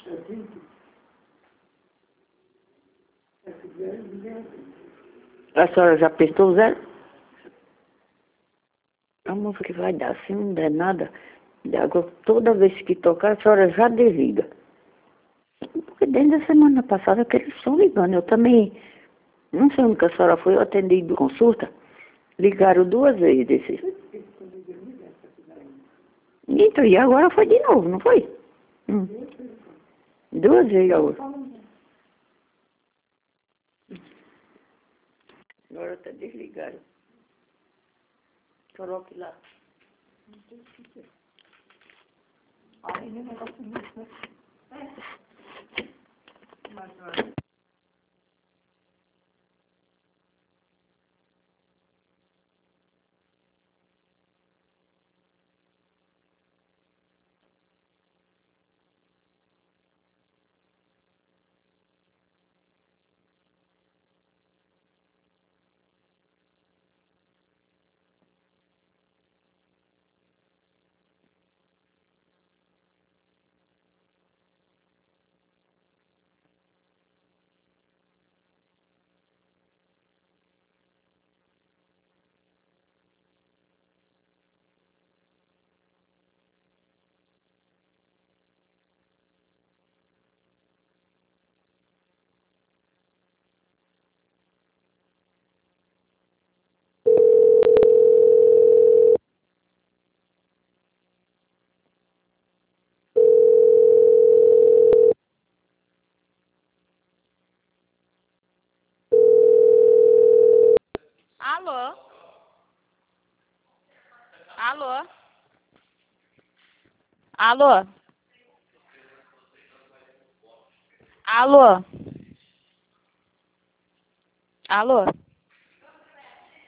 A senhora já apertou o zero? A música que vai dar, se não der nada, agora toda vez que tocar, a senhora já desliga. Porque desde a semana passada que eles estão ligando, eu também, não sei onde que a senhora foi, eu atendi de consulta, ligaram 2 vezes. Então, e agora foi de novo, não foi? 2 vezes agora. Agora até desligaram. Coloque lá. Aí, nem negócio disso, né? Alô? Alô? Alô? Alô? Alô?